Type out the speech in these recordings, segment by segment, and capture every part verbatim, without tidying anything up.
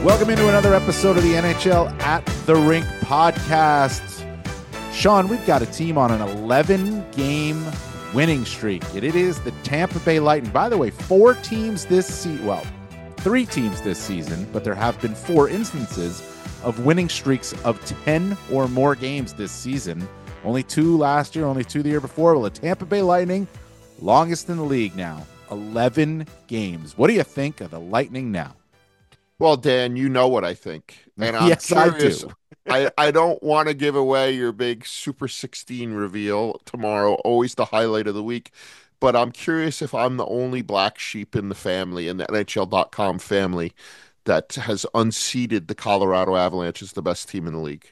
Welcome into another episode of the N H L at the Rink podcast. Sean, we've got a team on an eleven-game winning streak, and it is the Tampa Bay Lightning. By the way, four teams this season, well, three teams this season, but there have been four instances of winning streaks of ten or more games this season. Only two last year, only two the year before. Well, the Tampa Bay Lightning, longest in the league now, eleven games. What do you think of the Lightning now? Well, Dan, you know what I think. And I'm yes, curious. I do. I, I don't want to give away your big Super sixteen reveal tomorrow, always the highlight of the week. But I'm curious if I'm the only black sheep in the family, in the N H L dot com family, that has unseated the Colorado Avalanche as the best team in the league.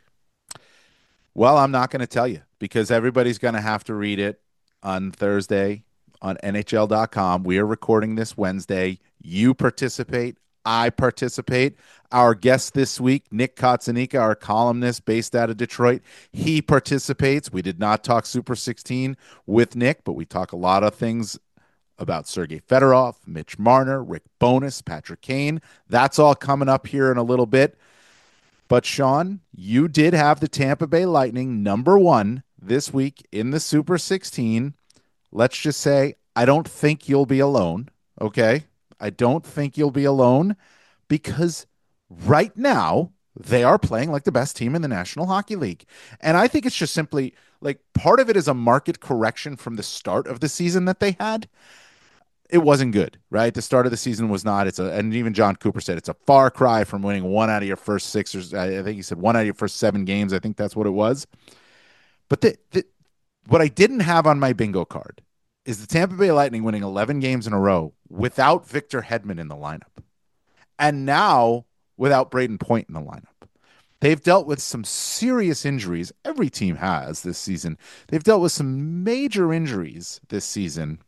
Well, I'm not going to tell you because everybody's going to have to read it on Thursday on N H L dot com. We are recording this Wednesday. You participate. I participate. Our guest this week, Nick Kotzanika, our columnist based out of Detroit, he participates. We did not talk Super sixteen with Nick, but we talk a lot of things about Sergei Fedorov, Mitch Marner, Rick Bowness, Patrick Kane. That's all coming up here in a little bit. But, Sean, you did have the Tampa Bay Lightning number one this week in the Super sixteen. Let's just say I don't think you'll be alone, okay? I don't think you'll be alone because right now they are playing like the best team in the National Hockey League. And I think it's just simply like part of it is a market correction from the start of the season that they had. It wasn't good, right? The start of the season was not. It's a, and even John Cooper said it's a far cry from winning one out of your first six, or I think he said one out of your first seven games. I think that's what it was. But the, the what I didn't have on my bingo card is the Tampa Bay Lightning winning eleven games in a row without Victor Hedman in the lineup. And now without Braden Point in the lineup. They've dealt with some serious injuries. Every team has this season. They've dealt with some major injuries this season.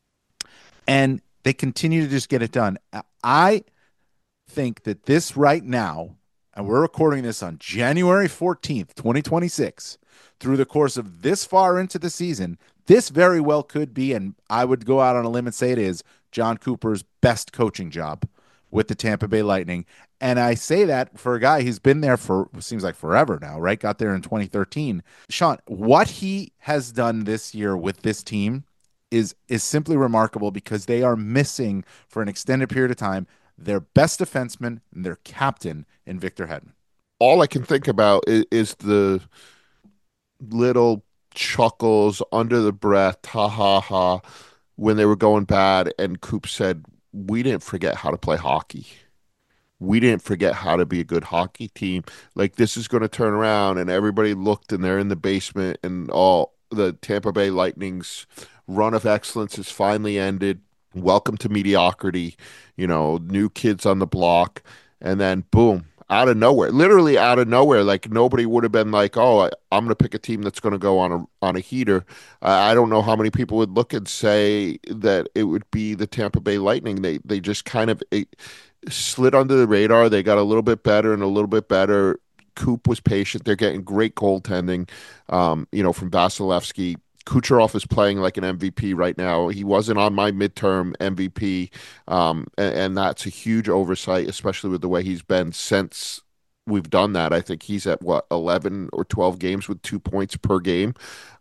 And they continue to just get it done. I think that this right now, and we're recording this on January fourteenth, twenty twenty-six, through the course of this far into the season, this very well could be, and I would go out on a limb and say it is, John Cooper's best coaching job with the Tampa Bay Lightning. And I say that for a guy who's been there for, seems like forever now, right? Got there in twenty thirteen. Sean, what he has done this year with this team is is simply remarkable because they are missing, for an extended period of time, their best defenseman and their captain in Victor Hedman. All I can think about is, is the little chuckles under the breath, ha ha ha, when they were going bad, and Coop said, we didn't forget how to play hockey. We didn't forget how to be a good hockey team. Like, this is going to turn around, and everybody looked, and they're in the basement, and all the Tampa Bay Lightning's run of excellence has finally ended. Welcome to mediocrity, you know, new kids on the block, and then boom, out of nowhere, literally out of nowhere, like nobody would have been like, oh, I, I'm going to pick a team that's going to go on a on a heater. Uh, I don't know how many people would look and say that it would be the Tampa Bay Lightning. They they just kind of it, slid under the radar. They got a little bit better and a little bit better. Coop was patient. They're getting great goaltending, um, you know, from Vasilevsky. Kucherov is playing like an M V P right now. He wasn't on my midterm M V P, um, and, and that's a huge oversight, especially with the way he's been since we've done that. I think he's at, what, eleven or twelve games with two points per game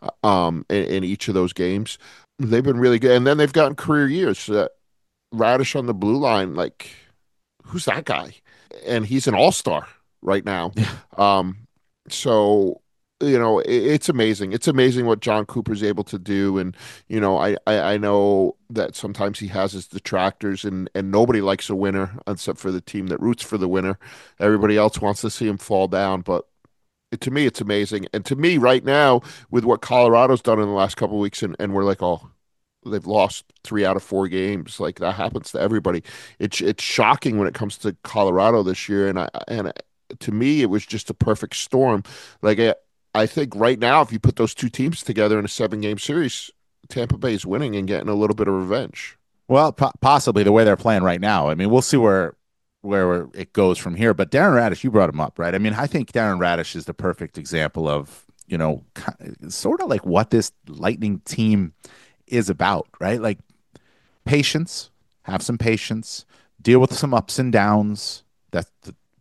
um, in, in each of those games. They've been really good. And then they've gotten career years. Uh, Radish on the blue line, like, who's that guy? And he's an all-star right now. Yeah. Um, so... You know, it's amazing. It's amazing what John Cooper's able to do. And, you know, I, I, I know that sometimes he has his detractors, and, and nobody likes a winner except for the team that roots for the winner. Everybody else wants to see him fall down. But it, to me, it's amazing. And to me, right now, with what Colorado's done in the last couple of weeks, and, and we're like, oh, they've lost three out of four games. Like, that happens to everybody. It's it's shocking when it comes to Colorado this year. And I and to me, it was just a perfect storm. Like, I, I think right now, if you put those two teams together in a seven-game series, Tampa Bay is winning and getting a little bit of revenge. Well, po- possibly the way they're playing right now. I mean, we'll see where where it goes from here. But Darren Radish, you brought him up, right? I mean, I think Darren Radish is the perfect example of, you know, sort of like what this Lightning team is about, right? Like patience, have some patience, deal with some ups and downs. That's the,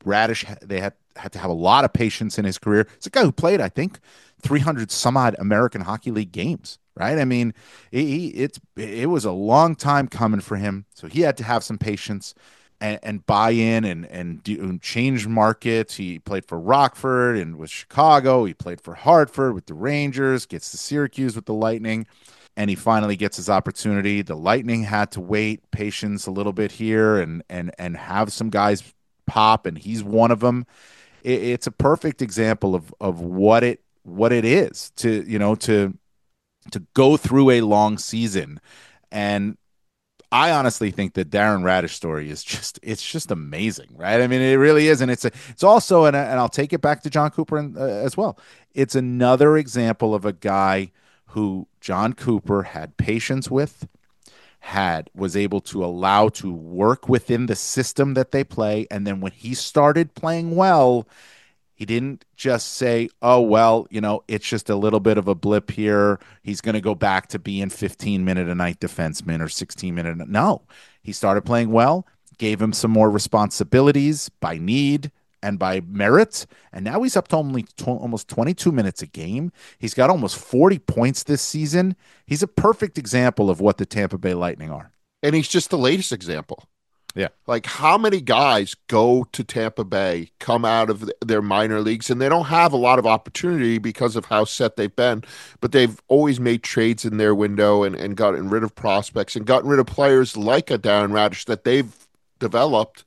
Radish, they had had to have a lot of patience in his career. It's a guy who played, I think, three hundred some odd American Hockey League games, right? I mean, he, it's it was a long time coming for him, so he had to have some patience and, and buy in and and, do, and change markets. He played for Rockford and with Chicago. He played for Hartford with the Rangers. Gets to Syracuse with the Lightning, and he finally gets his opportunity. The Lightning had to wait, patience a little bit here, and and and have some guys pop, and he's one of them. It, it's a perfect example of of what it what it is to you know to to go through a long season. And I honestly think the Darren Radish story is just it's just amazing, right? I mean, it really is, and it's a, it's also and, and I'll take it back to John Cooper and, uh, as well. It's another example of a guy who John Cooper had patience with, had was able to allow to work within the system that they play, and then when he started playing well, he didn't just say, oh, well, you know, it's just a little bit of a blip here. He's going to go back to being fifteen minute a night defenseman or sixteen minute. No, he started playing well, gave him some more responsibilities by need and by merit. And now he's up to only tw- almost twenty-two minutes a game. He's got almost forty points this season. He's a perfect example of what the Tampa Bay Lightning are. And he's just the latest example. Yeah. Like, how many guys go to Tampa Bay, come out of their minor leagues, and they don't have a lot of opportunity because of how set they've been, but they've always made trades in their window and, and gotten rid of prospects and gotten rid of players like a Darren Radish that they've developed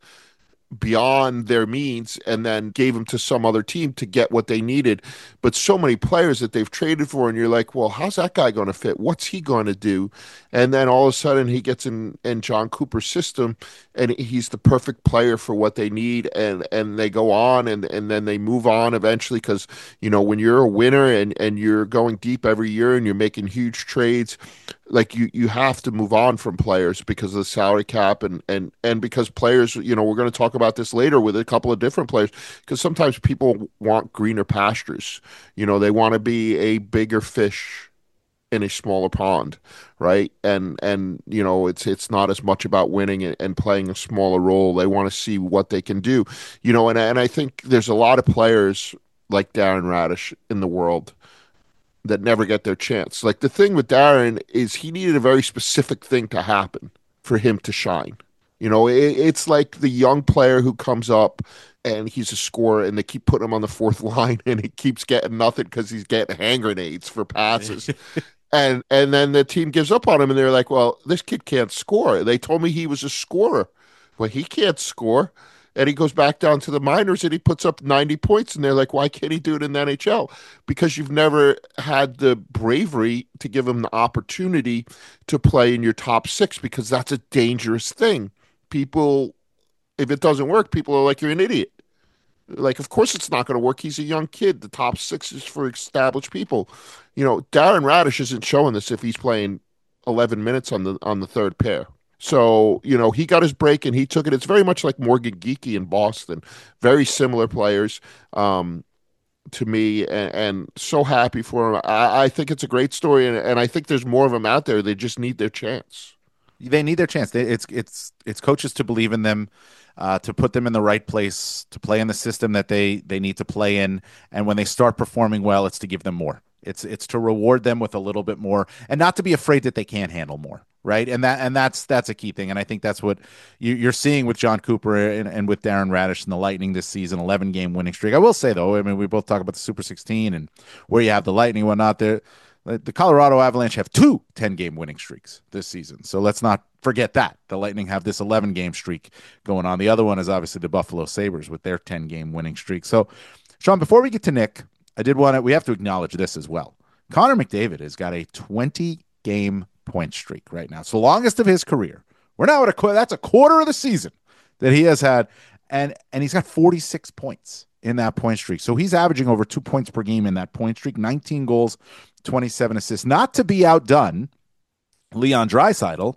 beyond their means and then gave them to some other team to get what they needed. But so many players that they've traded for, and you're like, well, how's that guy going to fit? What's he going to do? And then all of a sudden he gets in, in John Cooper's system and he's the perfect player for what they need. And, and they go on and, and then they move on eventually because, you know, when you're a winner and, and you're going deep every year and you're making huge trades, like you you have to move on from players because of the salary cap and and and because players, you know, we're going to talk about this later with a couple of different players, because sometimes people want greener pastures. You know, they want to be a bigger fish in a smaller pond, right? And and you know, it's it's not as much about winning and, and playing a smaller role. They want to see what they can do. You know, and and I think there's a lot of players like Darren Radish in the world that never get their chance. Like, the thing with Darren is he needed a very specific thing to happen for him to shine. You know, it, it's like the young player who comes up and he's a scorer and they keep putting him on the fourth line and he keeps getting nothing because he's getting hand grenades for passes. and and then the team gives up on him and they're like, well, this kid can't score. They told me he was a scorer. Well, he can't score. And he goes back down to the minors and he puts up ninety points. And they're like, why can't he do it in the N H L? Because you've never had the bravery to give him the opportunity to play in your top six, because that's a dangerous thing. People, if it doesn't work, people are like, you're an idiot. Like, of course it's not going to work. He's a young kid. The top six is for established people. You know, Darren Radish isn't showing this if he's playing eleven minutes on the on the third pair. So, you know, he got his break and he took it. It's very much like Morgan Geekie in Boston. Very similar players um, to me, and, and so happy for him. I, I think it's a great story, and, and I think there's more of them out there. They just need their chance. They need their chance. It's it's it's coaches to believe in them, uh, to put them in the right place, to play in the system that they they need to play in. And when they start performing well, it's to give them more. It's it's to reward them with a little bit more, and not to be afraid that they can't handle more, right? And that and that's that's a key thing. And I think that's what you, you're seeing with John Cooper and, and with Darren Radish and the Lightning this season, eleven game winning streak. I will say though, I mean, we both talk about the Super sixteen and where you have the Lightning and whatnot. There, the Colorado Avalanche have two ten game winning streaks this season. So let's not forget that. The Lightning have this eleven game streak going on. The other one is obviously the Buffalo Sabres with their ten game winning streak. So, Sean, before we get to Nick, I did want to, we have to acknowledge this as well. Connor McDavid has got a twenty game point streak right now. It's the longest of his career. We're now at a, that's a quarter of the season that he has had. And, and he's got forty-six points in that point streak. So he's averaging over two points per game in that point streak, nineteen goals, twenty-seven assists. Not to be outdone, Leon Draisaitl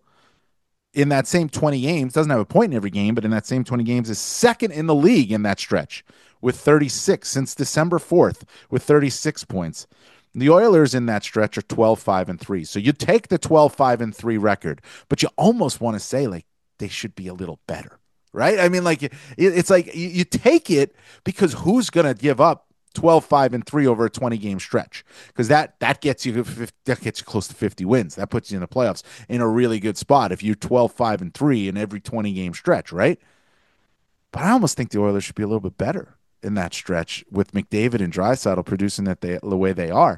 in that same twenty games, doesn't have a point in every game, but in that same twenty games is second in the league in that stretch with thirty-six since December fourth with thirty-six points. The Oilers in that stretch are twelve five and three. So you take the twelve five and three record, but you almost want to say like they should be a little better. right? I mean, like it, it's like you, you take it because who's going to give up twelve five and three over a twenty game stretch? Because that that gets you that gets you close to fifty wins. That puts you in the playoffs in a really good spot if you're twelve five and three in every twenty game stretch, right? But I almost think the Oilers should be a little bit better in that stretch with McDavid and Draisaitl producing that they the way they are.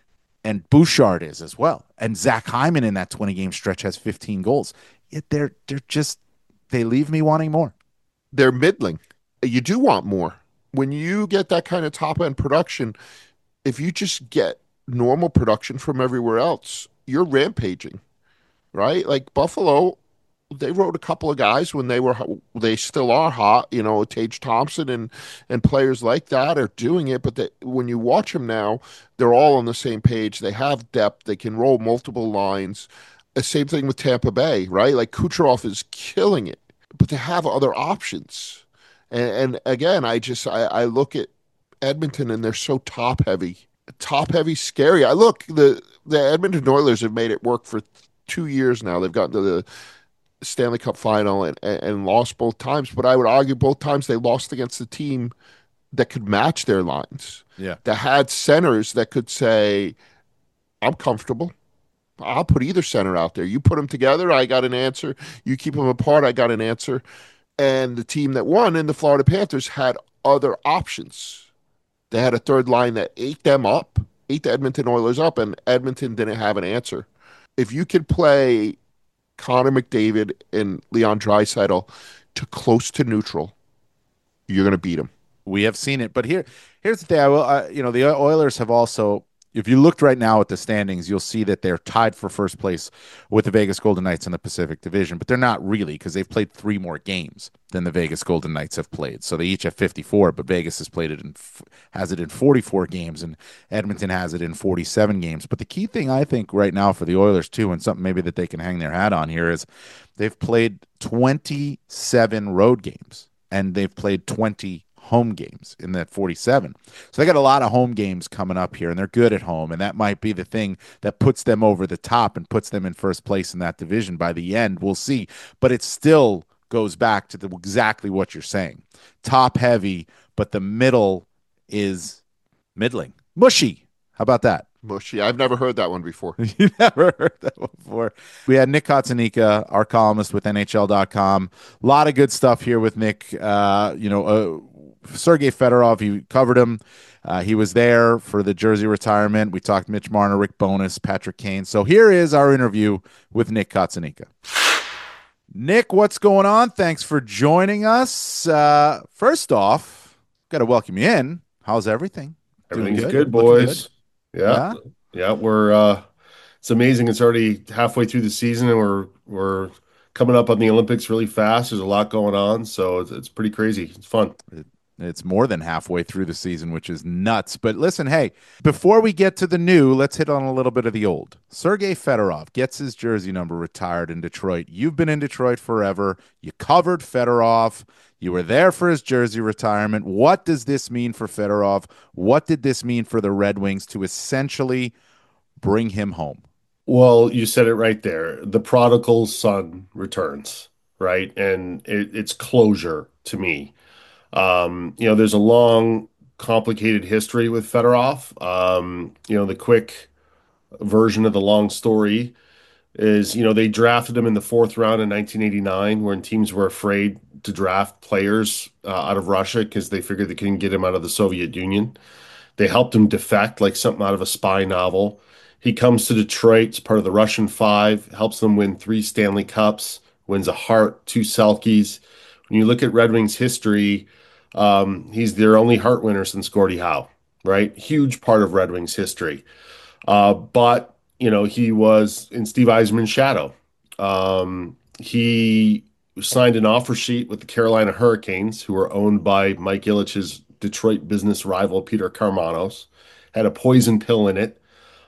And Bouchard is as well. And Zach Hyman in that twenty game stretch has fifteen goals. Yet they're they're just they leave me wanting more. They're middling. You do want more. When you get that kind of top end production, if you just get normal production from everywhere else, you're rampaging, right? Like Buffalo, they wrote a couple of guys when they were they still are hot, you know, Tage Thompson and and players like that are doing it. But they, when you watch them now, they're all on the same page. They have depth. They can roll multiple lines. The same thing with Tampa Bay, right? Like Kucherov is killing it, but they have other options. And, and again, I just I, I look at Edmonton and they're so top heavy, top heavy, scary. I look the the Edmonton Oilers have made it work for two years now. They've gotten to the Stanley Cup final and, and, and lost both times, but I would argue both times they lost against a team that could match their lines, Yeah. that had centers that could say, I'm comfortable. I'll put either center out there. You put them together, I got an answer. You keep them apart, I got an answer. And the team that won in the Florida Panthers had other options. They had a third line that ate them up, ate the Edmonton Oilers up, and Edmonton didn't have an answer. If you could play Connor McDavid and Leon Draisaitl to close to neutral, you're going to beat them. We have seen it, but here, here's the thing. I will, uh, you know, the Oilers have also. If you looked right now at the standings, you'll see that they're tied for first place with the Vegas Golden Knights in the Pacific Division, but they're not really because they've played three more games than the Vegas Golden Knights have played. So they each have fifty-four, but Vegas has played it in has it in forty-four games, and Edmonton has it in forty-seven games. But the key thing I think right now for the Oilers too, and something maybe that they can hang their hat on here is they've played twenty-seven road games and they've played twenty home games in that forty-seven. So they got a lot of home games coming up here, and they're good at home, and that might be the thing that puts them over the top and puts them in first place in that division by the end. We'll see. But it still goes back to the, exactly what you're saying. Top heavy, but the middle is middling. Mushy. How about that? Mushy. I've never heard that one before. You never heard that one before. We had Nick Kotzanika, our columnist with N H L dot com. A lot of good stuff here with Nick. Uh, you know, uh, Sergei Fedorov, he covered him. Uh, he was there for the jersey retirement. We talked Mitch Marner, Rick Bowness, Patrick Kane. So here is our interview with Nick Kotzanika. Nick, what's going on? Thanks for joining us. Uh, first off, got to welcome you in. How's everything? Doing Everything's good? good, Looking boys. good? Yeah. Yeah? Yeah, we're uh it's amazing. It's already halfway through the season and we're we're coming up on the Olympics really fast. There's a lot going on, so it's, it's pretty crazy. It's fun. It's more than halfway through the season, which is nuts. But listen, hey, before we get to the new, let's hit on a little bit of the old. Sergei Fedorov gets his jersey number retired in Detroit. You've been in Detroit forever. You covered Fedorov. You were there for his jersey retirement. What does this mean for Fedorov? What did this mean for the Red Wings to essentially bring him home? Well, you said it right there. The prodigal son returns, right? And it, it's closure to me. Um, you know, there's a long, complicated history with Fedorov. Um, you know, the quick version of the long story is, you know, they drafted him in the fourth round in nineteen eighty-nine when teams were afraid to draft players uh, out of Russia because they figured they couldn't get him out of the Soviet Union. They helped him defect like something out of a spy novel. He comes to Detroit, it's part of the Russian Five, helps them win three Stanley Cups, wins a Hart, two Selkes. When you look at Red Wings history, um, he's their only Hart winner since Gordie Howe, right? Huge part of Red Wings history. Uh, but, you know, he was in Steve Yzerman's shadow. Um, he signed an offer sheet with the Carolina Hurricanes, who were owned by Mike Ilitch's Detroit business rival, Peter Karmanos, had a poison pill in it.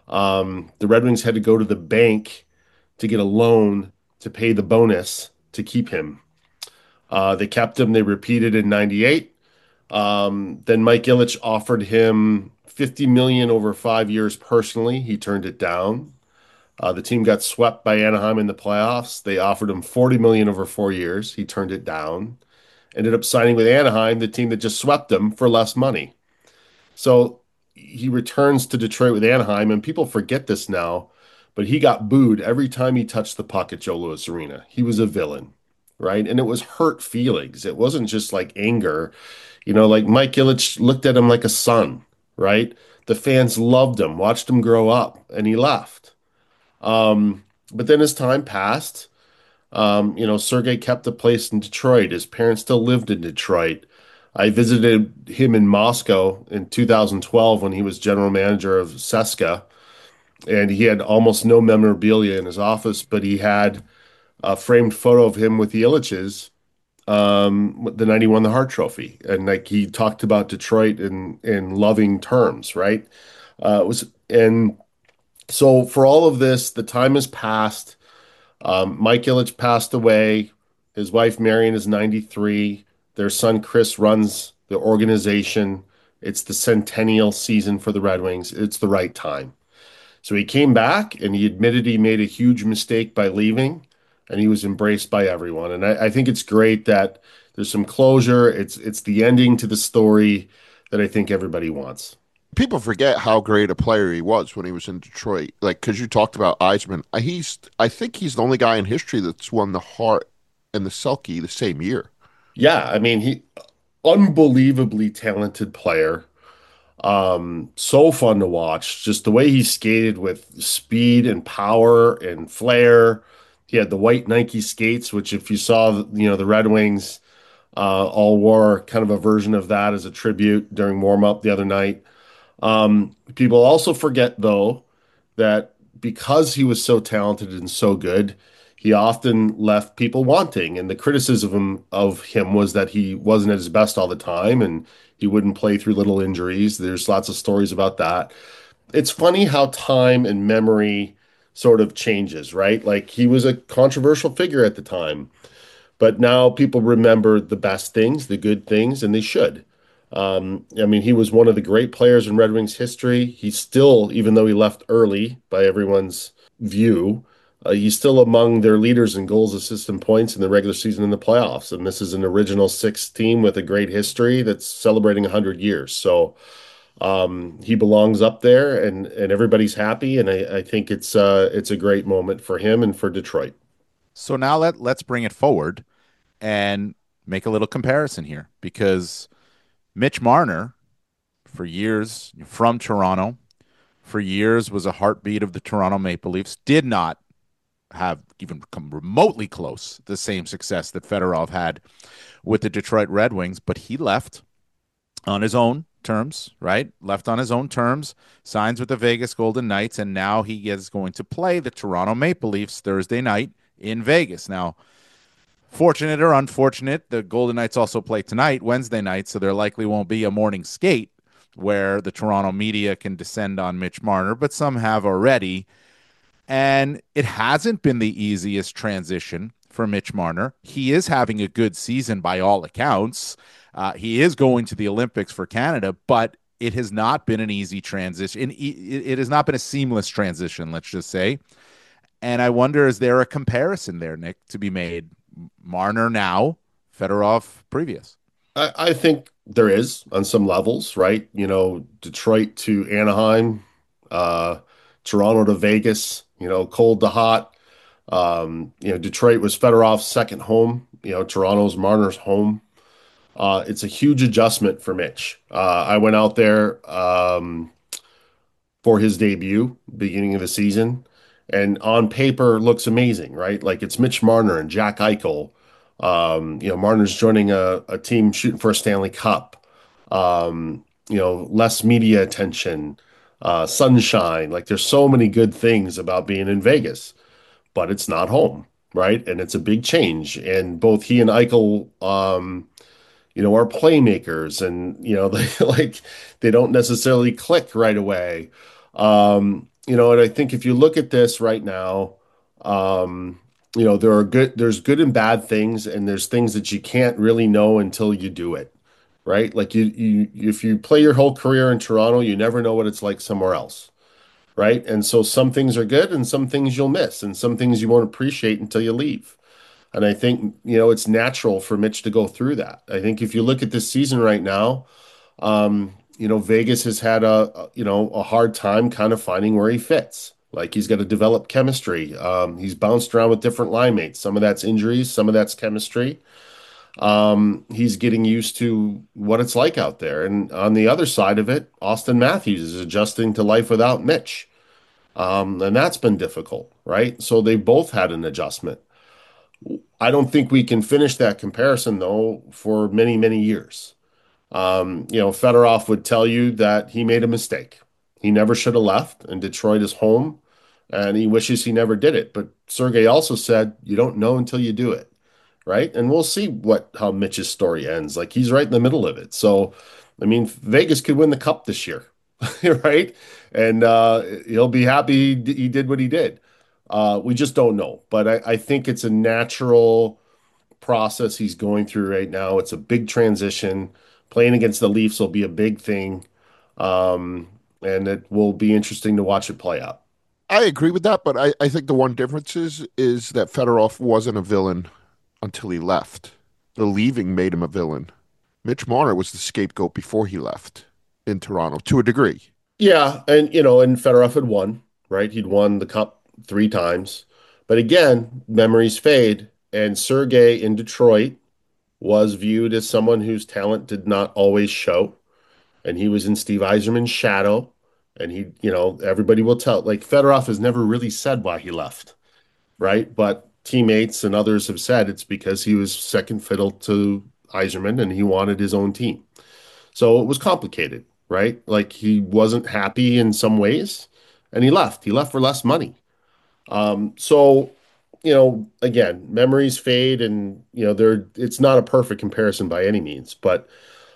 Um, the Red Wings had to go to the bank to get a loan to pay the bonus to keep him. Uh, they kept him. They repeated in ninety-eight. Um, then Mike Ilitch offered him fifty million dollars over five years personally. He turned it down. Uh, the team got swept by Anaheim in the playoffs. They offered him forty million dollars over four years. He turned it down. ended up signing with Anaheim, the team that just swept him for less money. So he returns to Detroit with Anaheim, and people forget this now, but he got booed every time he touched the puck at Joe Louis Arena. He was a villain, right? And it was hurt feelings. It wasn't just like anger. You know, like Mike Ilitch looked at him like a son, right? The fans loved him, watched him grow up, and he left. Um, but then as time passed, um, you know, Sergey kept a place in Detroit. His parents still lived in Detroit. I visited him in Moscow in two thousand twelve when he was general manager of Seska, and he had almost no memorabilia in his office, but he had a framed photo of him with the Illiches, um, the night he won the Hart Trophy, and like he talked about Detroit in in loving terms, right? Uh, it was and so for all of this, the time has passed. Um, Mike Ilitch passed away. His wife Marion is ninety-three. Their son Chris runs the organization. It's the centennial season for the Red Wings. It's the right time. So he came back and he admitted he made a huge mistake by leaving, and he was embraced by everyone. And I, I think it's great that there's some closure. It's it's the ending to the story that I think everybody wants. People forget how great a player he was when he was in Detroit. Like, because you talked about Eisman, Uh, he's I think he's the only guy in history that's won the Hart and the Selke the same year. Yeah, I mean, he unbelievably talented player. Um, so fun to watch. Just the way he skated with speed and power and flair. He had the white Nike skates, which if you saw, you know, the Red Wings uh, all wore kind of a version of that as a tribute during warm up the other night. Um, people also forget, though, that because he was so talented and so good, he often left people wanting. And the criticism of him was that he wasn't at his best all the time and he wouldn't play through little injuries. There's lots of stories about that. It's funny how time and memory sort of changes, right? Like he was a controversial figure at the time. But now people remember the best things, the good things, and they should. Um, I mean, he was one of the great players in Red Wings history. He's still, even though he left early by everyone's view, uh, he's still among their leaders in goals, assists, and points in the regular season and the playoffs. And this is an original six team with a great history that's celebrating one hundred years. So um, he belongs up there, and and everybody's happy. And I, I think it's uh, it's a great moment for him and for Detroit. So now let let's bring it forward and make a little comparison here because Mitch Marner, for years from Toronto, for years was a heartbeat of the Toronto Maple Leafs, did not have even come remotely close to the same success that Fedorov had with the Detroit Red Wings, but he left on his own terms, right? Left on his own terms, signs with the Vegas Golden Knights, and now he is going to play the Toronto Maple Leafs Thursday night in Vegas. Now, fortunate or unfortunate, the Golden Knights also play tonight, Wednesday night, so there likely won't be a morning skate where the Toronto media can descend on Mitch Marner, but some have already. And it hasn't been the easiest transition for Mitch Marner. He is having a good season by all accounts. Uh, he is going to the Olympics for Canada, but it has not been an easy transition. It, it has not been a seamless transition, let's just say. And I wonder, is there a comparison there, Nick, to be made? Marner now, Fedorov previous. I, I think there is on some levels, right? You know, Detroit to Anaheim, uh, Toronto to Vegas, you know, cold to hot. Um, you know, Detroit was Fedorov's second home. You know, Toronto's Marner's home. Uh, it's a huge adjustment for Mitch. Uh, I went out there um, for his debut, beginning of the season, and on paper looks amazing, right? Like it's Mitch Marner and Jack Eichel. Um, you know, Marner's joining a, a team shooting for a Stanley Cup. Um, you know, less media attention, uh, sunshine. Like there's so many good things about being in Vegas, but it's not home, right? And it's a big change. And both he and Eichel, um, you know, are playmakers, and you know, they like they don't necessarily click right away. Um, you know, and I think if you look at this right now, um, you know, there are good, there's good and bad things, and there's things that you can't really know until you do it, right? Like you, you, if you play your whole career in Toronto, you never know what it's like somewhere else, right? And so some things are good, and some things you'll miss, and some things you won't appreciate until you leave. And I think, you know, it's natural for Mitch to go through that. I think if you look at this season right now, um, you know, Vegas has had a, a, you know, a hard time kind of finding where he fits. Like he's got to develop chemistry. Um, he's bounced around with different line mates. Some of that's injuries, some of that's chemistry. Um, he's getting used to what it's like out there. And on the other side of it, Austin Matthews is adjusting to life without Mitch. Um, and that's been difficult, right? So they both had an adjustment. I don't think we can finish that comparison though for many, many years. Um, you know, Fedorov would tell you that he made a mistake. He never should have left, and Detroit is home, and he wishes he never did it. But Sergey also said, you don't know until you do it, right? And we'll see what how Mitch's story ends. Like he's right in the middle of it. So, I mean, Vegas could win the cup this year, right? And uh, he'll be happy he, he did what he did. Uh, we just don't know. But I, I think it's a natural process he's going through right now. It's a big transition. Playing against the Leafs will be a big thing. Um, and it will be interesting to watch it play out. I agree with that, but I, I think the one difference is is that Fedorov wasn't a villain until he left. The leaving made him a villain. Mitch Marner was the scapegoat before he left in Toronto to a degree. Yeah, and you know, and Fedorov had won, right? He'd won the cup three times. But again, memories fade, and Sergey in Detroit was viewed as someone whose talent did not always show, and he was in Steve Yzerman's shadow, and he, you know, everybody will tell. Like Fedorov has never really said why he left, right? But teammates and others have said it's because he was second fiddle to Yzerman and he wanted his own team. So it was complicated, right? Like he wasn't happy in some ways and he left. He left for less money. Um, so, you know, again, memories fade and, you know, they're it's not a perfect comparison by any means, but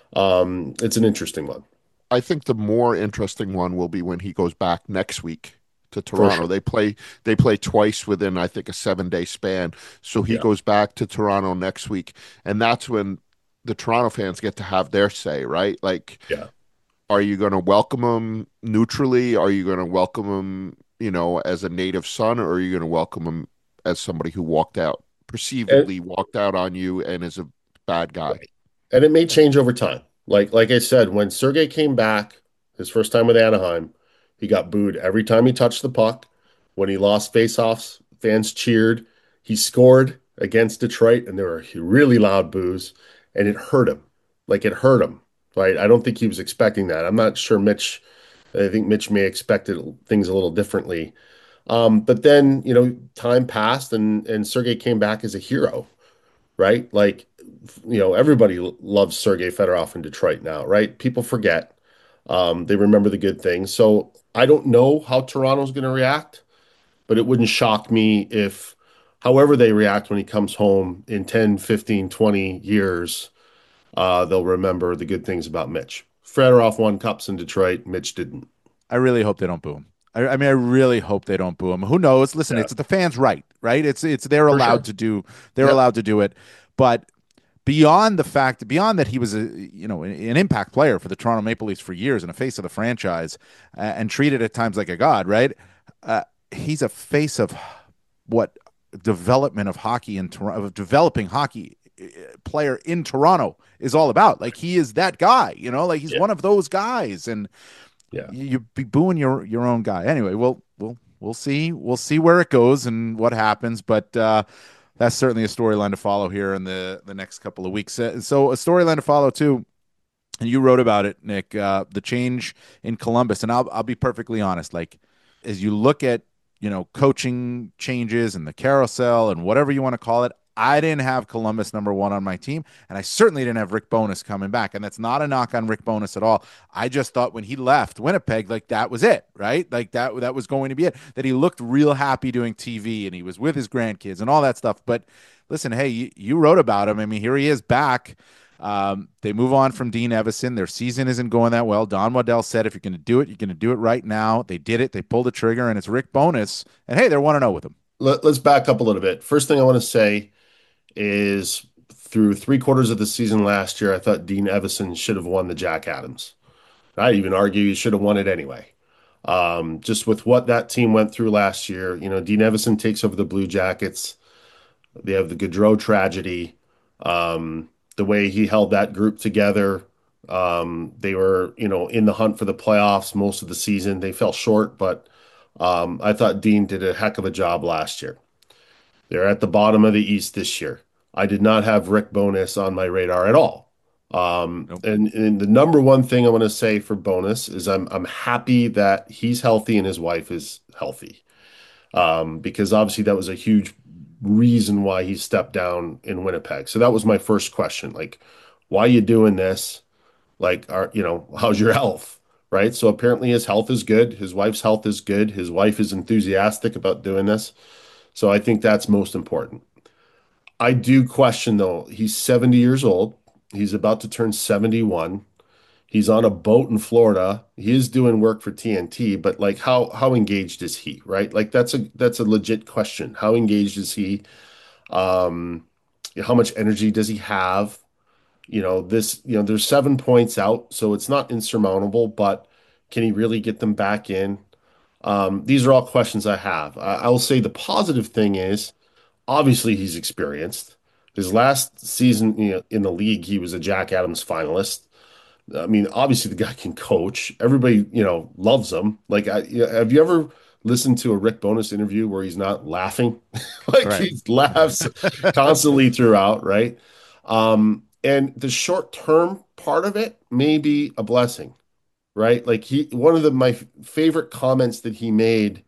um, it's an interesting one I think the more interesting one will be when he goes back next week to for Toronto. sure. They play they play twice within I think a seven day span. So he Yeah. goes back to Toronto next week, and that's when the Toronto fans get to have their say, right? Like, Yeah. are you going to welcome him neutrally? Are you going to welcome him, you know, as a native son, or are you going to welcome him as somebody who walked out, And perceivedly walked out on you and is a bad guy? right. And it may change over time. Like like I said, when Sergey came back his first time with Anaheim, he got booed every time he touched the puck. When he lost faceoffs, fans cheered. He scored against Detroit, and there were really loud boos, and it hurt him. Like it hurt him, right? I don't think he was expecting that. I'm not sure Mitch. I think Mitch may expected things a little differently. Um, but then, you know, time passed, and and Sergey came back as a hero, right? Like, you know, everybody loves Sergey Fedorov in Detroit now, right? People forget. Um, they remember the good things. So I don't know how Toronto's going to react, but it wouldn't shock me if, however they react when he comes home in ten, fifteen, twenty years, uh, they'll remember the good things about Mitch. Fedorov won cups in Detroit. Mitch didn't. I really hope they don't boo him. I, I mean, I really hope they don't boo him. Who knows? Listen, Yeah, it's the fans' right, right? It's it's they're for allowed sure. to do they're Yep. allowed to do it, but beyond the fact, beyond that he was a you know an, an impact player for the Toronto Maple Leafs for years and a face of the franchise, uh, and treated at times like a god, right? Uh, he's a face of what development of hockey in Toronto, of developing hockey uh, player in Toronto is all about. Like he is that guy, you know, like he's Yeah. one of those guys, and Yeah. you, you be booing your your own guy. Anyway, we'll we'll we'll see we'll see where it goes and what happens, but uh, that's certainly a storyline to follow here in the the next couple of weeks. Uh, So a storyline to follow too. And you wrote about it, Nick. Uh, the change in Columbus, and I'll I'll be perfectly honest. Like as you look at you know coaching changes and the carousel and whatever you want to call it, I didn't have Columbus number one on my team, and I certainly didn't have Rick Bonus coming back. And that's not a knock on Rick Bonus at all. I just thought when he left Winnipeg, like that was it, right? Like that that was going to be it. That he looked real happy doing T V and he was with his grandkids and all that stuff. But listen, hey, you, you wrote about him. I mean, here he is back. Um, they move on from Dean Evison. Their season isn't going that well. Don Waddell said, if you're going to do it, you're going to do it right now. They did it. They pulled the trigger, and it's Rick Bonus. And hey, they're one to zero with him. Let, let's back up a little bit. First thing I want to say is through three quarters of the season last year, I thought Dean Evison should have won the Jack Adams. I'd even argue he should have won it anyway. Um, just with what that team went through last year, you know, Dean Evison takes over the Blue Jackets. They have the Gaudreau tragedy. Um, the way he held that group together. Um, they were, you know, in the hunt for the playoffs most of the season. They fell short, but um, I thought Dean did a heck of a job last year. They're at the bottom of the East this year. I did not have Rick Bowness on my radar at all. Um, Nope. and, and the number one thing I want to say for Bonus is I'm I'm happy that he's healthy and his wife is healthy. Um, because obviously that was a huge reason why he stepped down in Winnipeg. So that was my first question. Like, why are you doing this? Like, are you know, how's your health? Right. So apparently his health is good. His wife's health is good. His wife is enthusiastic about doing this. So I think that's most important. I do question though, he's seventy years old. He's about to turn seventy-one. He's on a boat in Florida. He is doing work for T N T, but like how how engaged is he, right? Like that's a that's a legit question. How engaged is he? Um, how much energy does he have? You know, this, you know, there's seven points out, so it's not insurmountable, but can he really get them back in? Um, these are all questions I have. I, I'll say the positive thing is obviously he's experienced. His last season, you know, in the league, he was a Jack Adams finalist. I mean, obviously the guy can coach. Everybody, you know, loves him. Like, I, you know, have you ever listened to a Rick Bowness interview where he's not laughing? Like Right. he laughs constantly throughout, right? Um, and the short term part of it may be a blessing, right? Like he, one of the my favorite comments that he made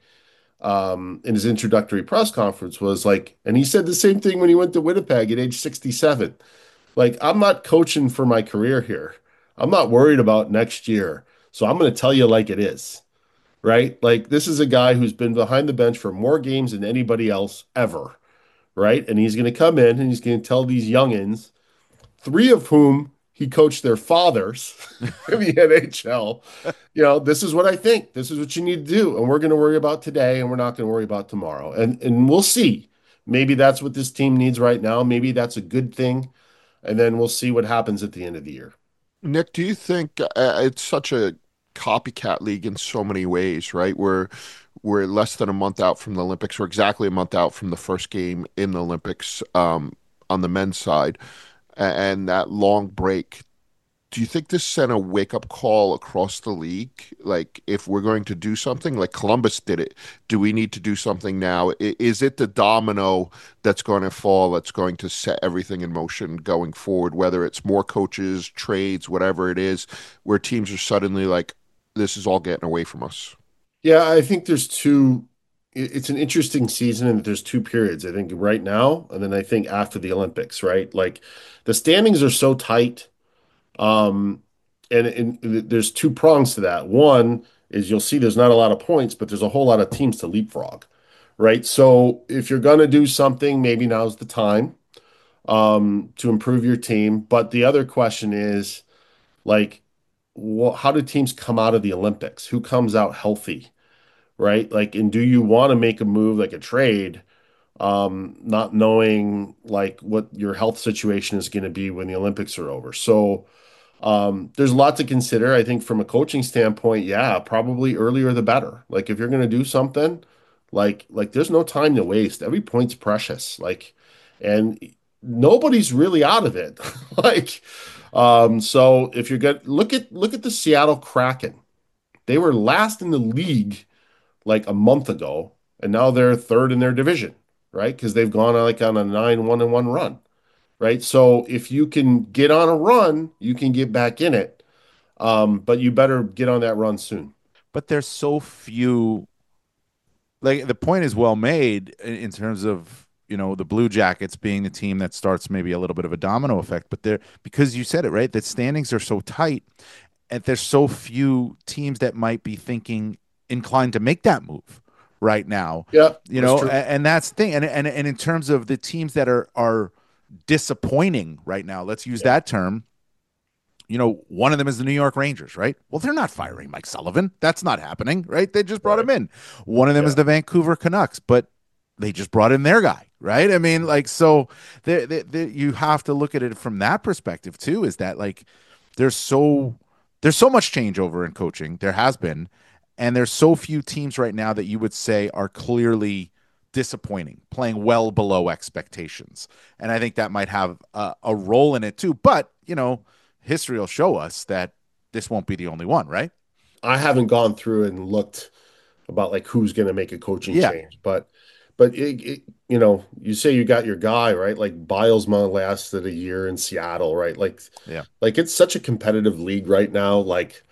um, in his introductory press conference was like, and he said the same thing when he went to Winnipeg at age sixty-seven. Like, I'm not coaching for my career here. I'm not worried about next year. So I'm going to tell you like it is, right? Like, this is a guy who's been behind the bench for more games than anybody else ever, right? And he's going to come in and he's going to tell these youngins, three of whom he coached their fathers in the N H L, you know, this is what I think. This is what you need to do. And we're going to worry about today and we're not going to worry about tomorrow. And and we'll see. Maybe that's what this team needs right now. Maybe that's a good thing. And then we'll see what happens at the end of the year. Nick, do you think uh, it's such a copycat league in so many ways, right? We're we're less than a month out from the Olympics. We're exactly a month out from the first game in the Olympics um, on the men's side, A- and that long break. Do you think this sent a wake-up call across the league? Like, if we're going to do something, like Columbus did it, do we need to do something now? I- Is it the domino that's going to fall, that's going to set everything in motion going forward, whether it's more coaches, trades, whatever it is, where teams are suddenly like, this is all getting away from us? Yeah, I think there's two. It's an interesting season, and there's two periods. I think right now, and then I think after the Olympics, right? Like the standings are so tight. Um, and, and there's two prongs to that. One is you'll see there's not a lot of points, but there's a whole lot of teams to leapfrog, right? So if you're going to do something, maybe now's the time um, to improve your team. But the other question is like, wh how do teams come out of the Olympics? Who comes out healthy, right? Like, and do you want to make a move like a trade, um, not knowing like what your health situation is going to be when the Olympics are over? So, um, there's a lot to consider. I think from a coaching standpoint, yeah, probably earlier the better. Like if you're going to do something, like like there's no time to waste. Every point's precious. Like, and nobody's really out of it. Like, um, so if you're good, look at look at the Seattle Kraken. They were last in the league like a month ago, and now they're third in their division, right? Because they've gone like on a nine one and one run, right? So if you can get on a run, you can get back in it. Um, but you better get on that run soon. But there's so few. Like the point is well made in, in terms of you know the Blue Jackets being the team that starts maybe a little bit of a domino effect. But they're because you said it right. The standings are so tight, and there's so few teams that might be thinking inclined to make that move right now. Yeah, You that's know, true. and, and that's the thing. And, and and in terms of the teams that are are disappointing right now, let's use Yeah, that term. You know, one of them is the New York Rangers, right? Well, they're not firing Mike Sullivan. That's not happening, right? They just brought right. him in. One of them is Yeah. the Vancouver Canucks, but they just brought in their guy, right? I mean, like, so they, they, they, you have to look at it from that perspective too. Is that like there's so there's so much changeover in coaching. There has been, and there's so few teams right now that you would say are clearly disappointing, playing well below expectations. And I think that might have a, a role in it too. But, you know, history will show us that this won't be the only one, right? I haven't gone through and looked about like who's going to make a coaching Yeah. change, but but it, it, you know, you say you got your guy, right? Like Bilesma lasted a year in Seattle, right? Like Yeah. like it's such a competitive league right now, like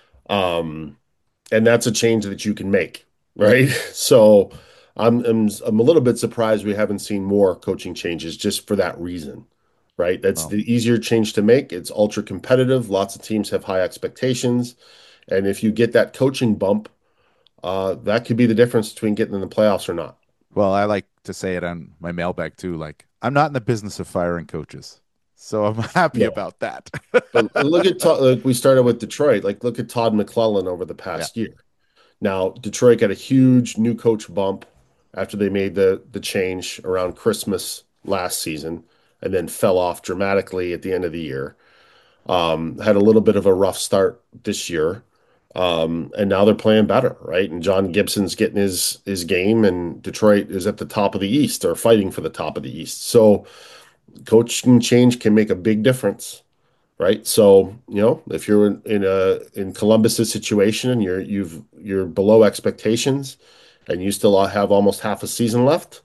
um and that's a change that you can make, Yep. right? So I'm I'm I'm a little bit surprised we haven't seen more coaching changes just for that reason, right? That's Well, the easier change to make. It's ultra competitive. Lots of teams have high expectations. And if you get that coaching bump, uh, that could be the difference between getting in the playoffs or not. well, I like to say it on my mailbag too. Like, I'm not in the business of firing coaches. So I'm happy No, about that. but look at Todd, like we started with Detroit. Like look at Todd McClellan over the Yeah. past year. Now Detroit got a huge new coach bump after they made the the change around Christmas last season, and then fell off dramatically at the end of the year. Um, had a little bit of a rough start this year. Um, and now they're playing better, right? And John Gibson's getting his his game, and Detroit is at the top of the East or fighting for the top of the East. So coaching change can make a big difference, right? So, you know, if you're in, in a in Columbus's situation and you're you've you're below expectations and you still have almost half a season left,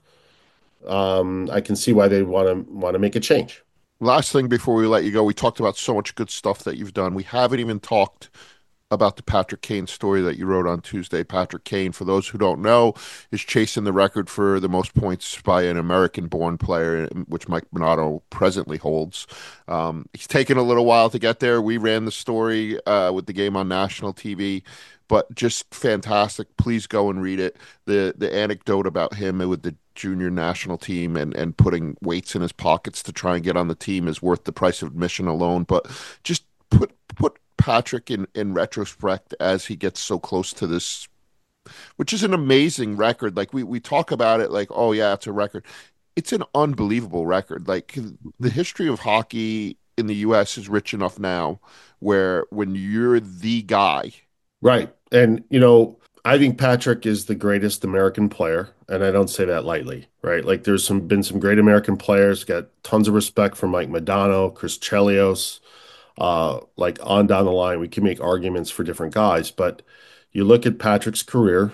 um, I can see why they want to want to make a change. Last thing before we let you go, we talked about so much good stuff that you've done. We haven't even talked about the Patrick Kane story that you wrote on Tuesday. Patrick Kane, for those who don't know, is chasing the record for the most points by an American-born player, which Mike Bonato presently holds. Um, he's taken a little while to get there. We ran the story uh, with the game on national T V, but just fantastic. Please go and read it. The the anecdote about him with the junior national team and, and putting weights in his pockets to try and get on the team is worth the price of admission alone. But just put put Patrick in, in retrospect as he gets so close to this, which is an amazing record. Like we, we talk about it like, oh yeah, it's a record. It's an unbelievable record. Like the history of hockey in the U S is rich enough now where when you're the guy. Right. And, you know, I think Patrick is the greatest American player, and I don't say that lightly, right? Like there's some been some great American players, got tons of respect for Mike Modano, Chris Chelios, uh, like on down the line. We can make arguments for different guys, but you look at Patrick's career,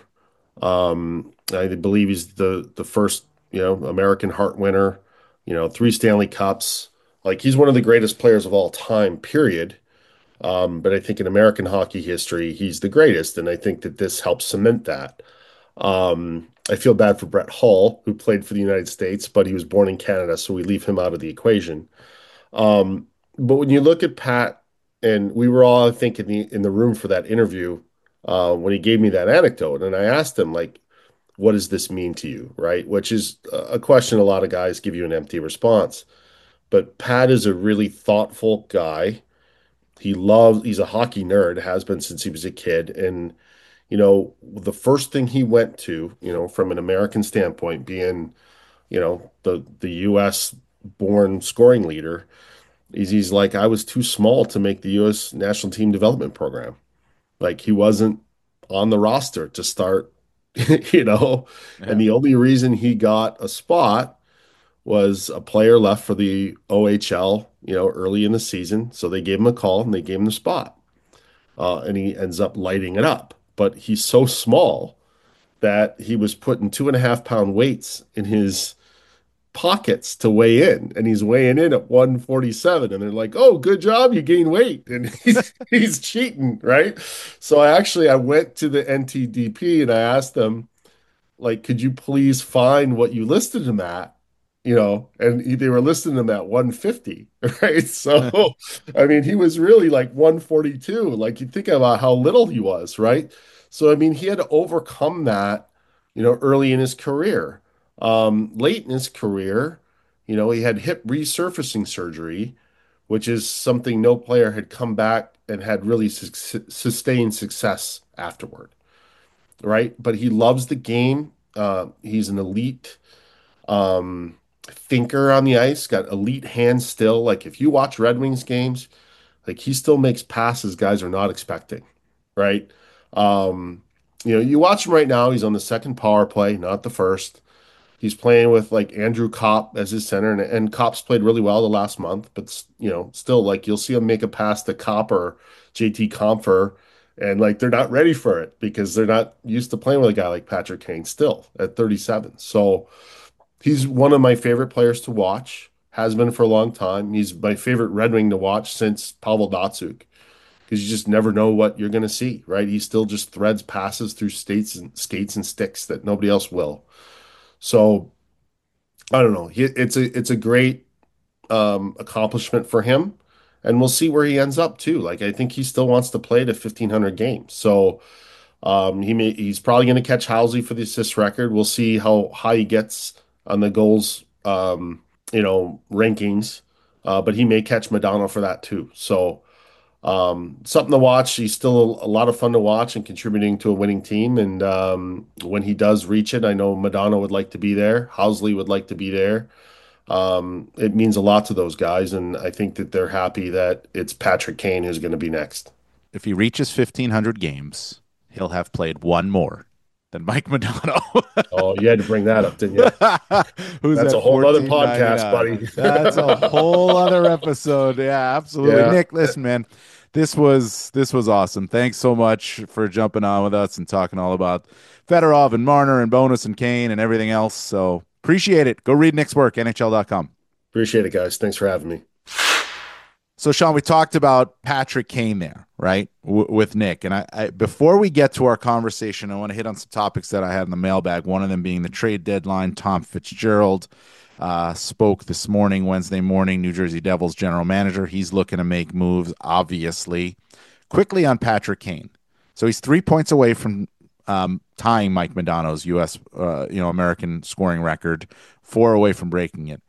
um, I believe he's the the first, you know, American Heart winner, you know, three Stanley Cups. Like he's one of the greatest players of all time, period. Um, but I think in American hockey history, he's the greatest, and I think that this helps cement that. Um, I feel bad for Brett Hull, who played for the United States, but he was born in Canada, so we leave him out of the equation. Um, but when you look at Pat, and we were all, I think, in the in the room for that interview, uh, when he gave me that anecdote, and I asked him, like, what does this mean to you, right? Which is a question a lot of guys give you an empty response. But Pat is a really thoughtful guy. He loves, he's a hockey nerd, has been since he was a kid. And, you know, the first thing he went to, you know, from an American standpoint, being, you know, the the U S born scoring leader, is he's like, I was too small to make the U S national team development program. Like he wasn't on the roster to start, you know, and Yeah. the only reason he got a spot was a player left for the O H L, you know, early in the season. So they gave him a call and they gave him the spot. Uh, and he ends up lighting it up. But he's so small that he was putting two and a half pound weights in his pockets to weigh in, and he's weighing in at one forty-seven, and they're like, "Oh, good job, you gained weight," and he's he's cheating, right? So I actually I went to the N T D P and I asked them, like, could you please find what you listed him at? You know, and he, they were listing him at one fifty, right? So, I mean, he was really like one forty-two. Like, you think about how little he was, right? So, I mean, he had to overcome that, you know, early in his career. Um, late in his career, you know, he had hip resurfacing surgery, which is something no player had come back and had really su sustained success afterward, right? But he loves the game. Uh, he's an elite um, thinker on the ice, got elite hands still. Like if you watch Red Wings games, like he still makes passes guys are not expecting, right? Um, you know, you watch him right now, he's on the second power play, not the first. He's playing with like Andrew Kopp as his center, and, and Kopp's played really well the last month, but you know, still like you'll see him make a pass to Kopp or J T Compher, and like they're not ready for it because they're not used to playing with a guy like Patrick Kane still at thirty-seven. So he's one of my favorite players to watch, has been for a long time. He's my favorite Red Wing to watch since Pavel Datsyuk because you just never know what you're going to see, right? He still just threads passes through states and skates and sticks that nobody else will. So I don't know. He, it's a it's a great um, accomplishment for him, and we'll see where he ends up too. Like I think he still wants to play to fifteen hundred games, so um, he may he's probably going to catch Housley for the assist record. We'll see how high he gets on the goals, um, you know, rankings, uh, but he may catch Madonna for that too. So um, something to watch. He's still a, a lot of fun to watch and contributing to a winning team. And um, when he does reach it, I know Madonna would like to be there. Housley would like to be there. Um, it means a lot to those guys, and I think that they're happy that it's Patrick Kane who's going to be next. If he reaches fifteen hundred games, he'll have played one more than Mike Modano. Oh, you had to bring that up, didn't you? Who's That's at a whole other fourteen podcast, ninety-nine. buddy. That's a whole other episode. Yeah, absolutely. Yeah. Nick, listen, man, this was this was awesome. Thanks so much for jumping on with us and talking all about Fedorov and Marner and Bonus and Kane and everything else. So appreciate it. Go read Nick's work, N H L dot com. Appreciate it, guys. Thanks for having me. So, Sean, we talked about Patrick Kane there, right, w- with Nick. And I, I, before we get to our conversation, I want to hit on some topics that I had in the mailbag, one of them being the trade deadline. Tom Fitzgerald uh, spoke this morning, Wednesday morning, New Jersey Devils general manager. He's looking to make moves, obviously. Quickly on Patrick Kane. So he's three points away from um, tying Mike Modano's U S, uh, you know, American scoring record, four away from breaking it.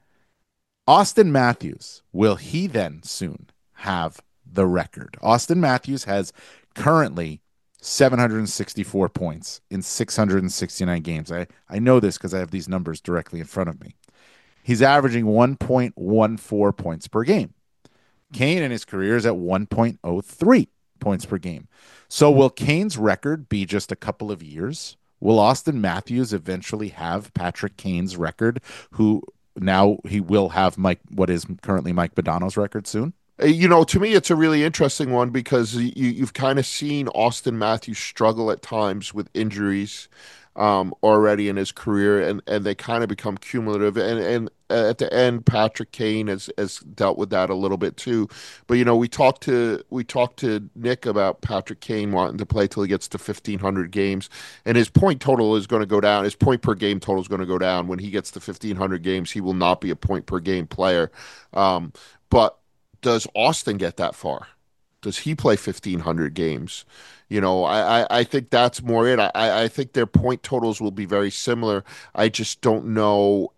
Auston Matthews, will he then soon have the record? Auston Matthews has currently seven hundred sixty-four points in six hundred sixty-nine games. I, I know this because I have these numbers directly in front of me. He's averaging one point one four points per game. Kane in his career is at one point oh three points per game. So will Kane's record be just a couple of years? Will Auston Matthews eventually have Patrick Kane's record, who now he will have Mike, what is currently Mike Modano's record soon? You know, to me, it's a really interesting one because you, you've kind of seen Auston Matthews struggle at times with injuries um, already in his career, and, and they kind of become cumulative. And and at the end, Patrick Kane has, has dealt with that a little bit too. But you know, we talked to we talked to Nick about Patrick Kane wanting to play till he gets to fifteen hundred games, and his point total is going to go down. His point per game total is going to go down when he gets to fifteen hundred games. He will not be a point per game player, um, but does Auston get that far? Does he play fifteen hundred games? You know, I, I, I think that's more it. I, I think their point totals will be very similar. I just don't know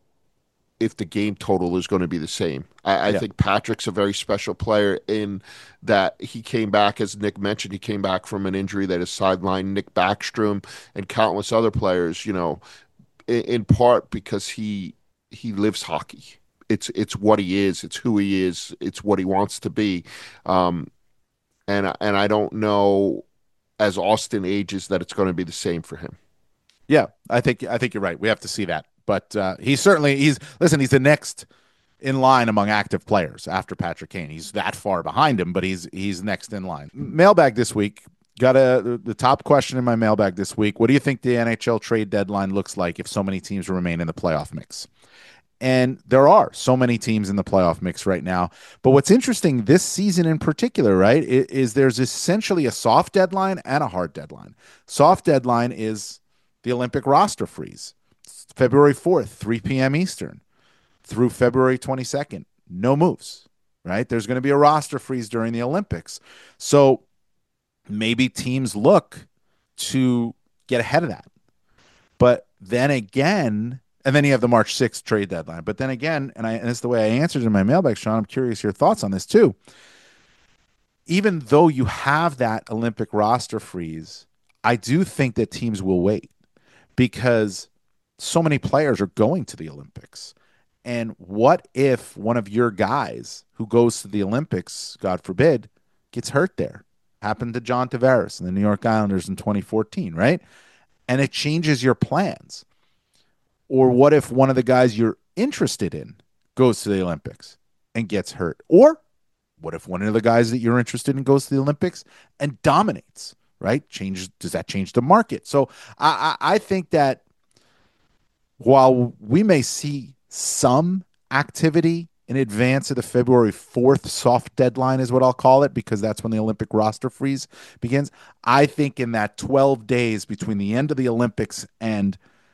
if the game total is going to be the same. I, I Yeah. think Patrick's a very special player in that he came back, as Nick mentioned, he came back from an injury that has sidelined Nick Backstrom and countless other players, you know, in, in part because he he lives hockey. It's it's what he is. It's who he is. It's what he wants to be. Um, and and I don't know as Auston ages that it's going to be the same for him. Yeah, I think I think you're right. We have to see that. But uh, he's certainly he's listen, he's the next in line among active players after Patrick Kane. He's that far behind him, but he's he's next in line. Mailbag this week. Got a the top question in my mailbag this week. What do you think the N H L trade deadline looks like if so many teams remain in the playoff mix? And there are so many teams in the playoff mix right now. But what's interesting this season in particular, right, is, is there's essentially a soft deadline and a hard deadline. Soft deadline is the Olympic roster freeze, February fourth, three p.m. Eastern through February twenty-second. No moves, right? There's going to be a roster freeze during the Olympics. So maybe teams look to get ahead of that. But then again, and then you have the March sixth trade deadline. But then again, and, I, and it's the way I answered in my mailbag, Sean, I'm curious your thoughts on this too. Even though you have that Olympic roster freeze, I do think that teams will wait because so many players are going to the Olympics. And what if one of your guys who goes to the Olympics, God forbid, gets hurt there? Happened to John Tavares and the New York Islanders in twenty fourteen, right? And it changes your plans. Or what if one of the guys you're interested in goes to the Olympics and gets hurt? Or what if one of the guys that you're interested in goes to the Olympics and dominates? Right? Changes does that change the market? So I, I, I think that while we may see some activity in advance of the February fourth soft deadline, is what I'll call it, because that's when the Olympic roster freeze begins. I think in that twelve days between the end of the Olympics and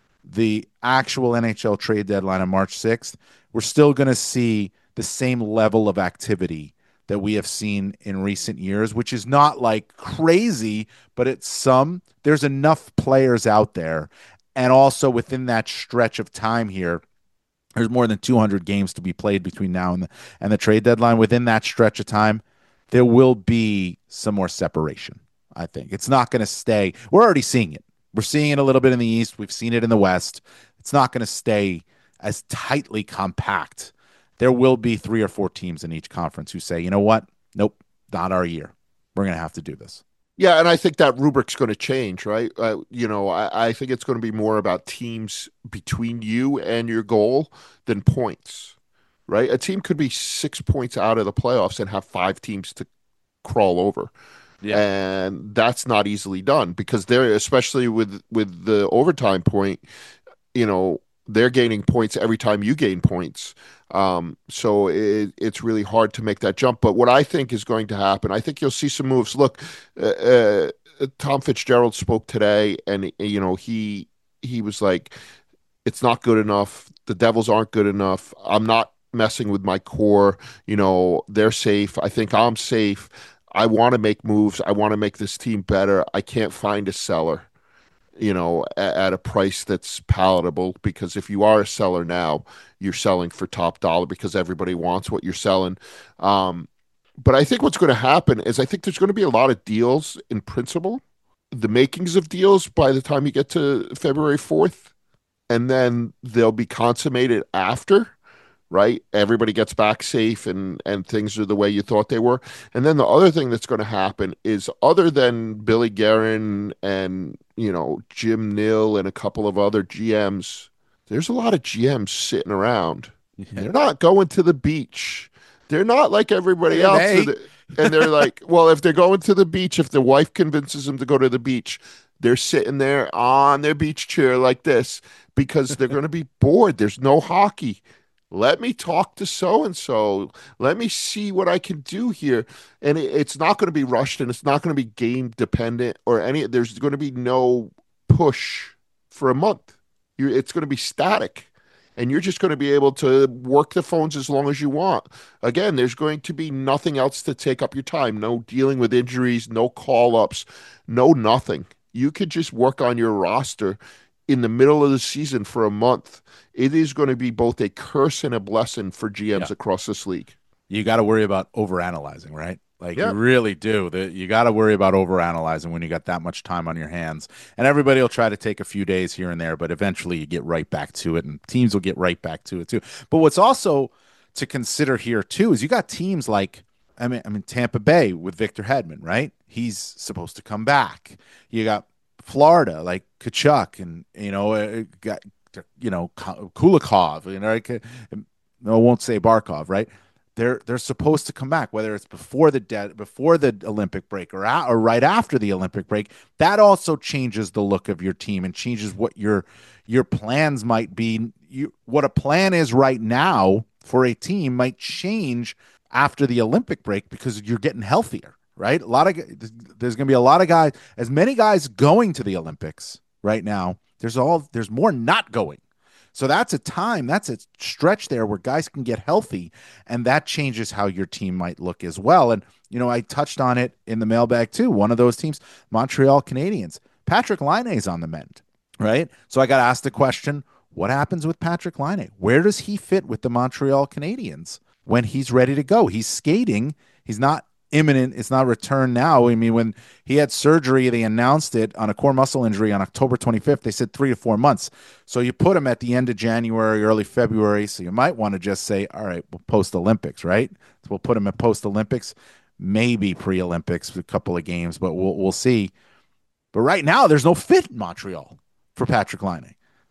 the actual N H L trade deadline on March sixth, we're still going to see the same level of activity that we have seen in recent years, which is not like crazy, but it's some. There's enough players out there. And also within that stretch of time here, there's more than two hundred games to be played between now and the, and the trade deadline. Within that stretch of time, there will be some more separation, I think. It's not going to stay. We're already seeing it. We're seeing it a little bit in the East. We've seen it in the West. It's not going to stay as tightly compact. There will be three or four teams in each conference who say, you know what? Nope, not our year. We're going to have to do this. Yeah, and I think that rubric's going to change, right? Uh, you know, I, I think it's going to be more about teams between you and your goal than points, right? A team could be six points out of the playoffs and have five teams to crawl over. Yeah. And that's not easily done because they're, especially with with the overtime point, you know, they're gaining points every time you gain points. Um, so it, it's really hard to make that jump. But what I think is going to happen, I think you'll see some moves. Look, uh, uh, Tom Fitzgerald spoke today, and you know he he was like, "It's not good enough. The Devils aren't good enough. I'm not messing with my core. You know, they're safe. I think I'm safe. I want to make moves. I want to make this team better. I can't find a seller." You know, at, at a price that's palatable. Because if you are a seller now, you're selling for top dollar because everybody wants what you're selling. Um, but I think what's going to happen is I think there's going to be a lot of deals in principle, the makings of deals by the time you get to February fourth, and then they'll be consummated after, right? Everybody gets back safe and and things are the way you thought they were. And then the other thing that's going to happen is other than Billy Guerin and, you know, Jim Nill and a couple of other G Ms, there's a lot of G Ms sitting around. Yeah. They're not going to the beach. They're not like everybody Yeah, else. they- that- And they're like, well, if they're going to the beach, if the wife convinces them to go to the beach, they're sitting there on their beach chair like this because they're going to be bored. There's no hockey. Let me talk to so and so. Let me see what I can do here. And it, it's not going to be rushed and it's not going to be game dependent or any. There's going to be no push for a month. You're, it's going to be static. And you're just going to be able to work the phones as long as you want. Again, there's going to be nothing else to take up your time. No dealing with injuries, no call ups, no nothing. You could just work on your roster in the middle of the season for a month. It is going to be both a curse and a blessing for G Ms Yeah. across this league. You got to worry about overanalyzing, right? Like Yeah. you really do. The, you got to worry about overanalyzing when you got that much time on your hands. And everybody will try to take a few days here and there, but eventually you get right back to it, and teams will get right back to it too. But what's also to consider here too is you got teams like I mean, I mean Tampa Bay with Victor Hedman, right? He's supposed to come back. You got Florida like Kachuk, and you know uh, got you know Kulikov. You know, like, uh, no, I won't say Barkov, right? They're they're supposed to come back, whether it's before the de- before the Olympic break or a- or right after the Olympic break. That also changes the look of your team and changes what your your plans might be. You, what a plan is right now for a team might change after the Olympic break because you're getting healthier, right? A lot of there's going to be a lot of guys, as many guys going to the Olympics right now. There's all there's more not going. So that's a time, that's a stretch there where guys can get healthy, and that changes how your team might look as well. And, you know, I touched on it in the mailbag too. One of those teams, Montreal Canadiens. Patrick Laine is on the mend, right? So I got asked the question, what happens with Patrick Laine? Where does he fit with the Montreal Canadiens when he's ready to go? He's skating. He's not imminent. It's not return now. I mean, when he had surgery, they announced it on a core muscle injury on October twenty-fifth. They said three to four months. So you put him at the end of January, early February. So you might want to just say, all right, we'll post Olympics, right? So we'll put him at post Olympics, maybe pre Olympics, a couple of games, but we'll we'll see. But right now, there's no fit in Montreal for Patrick Laine.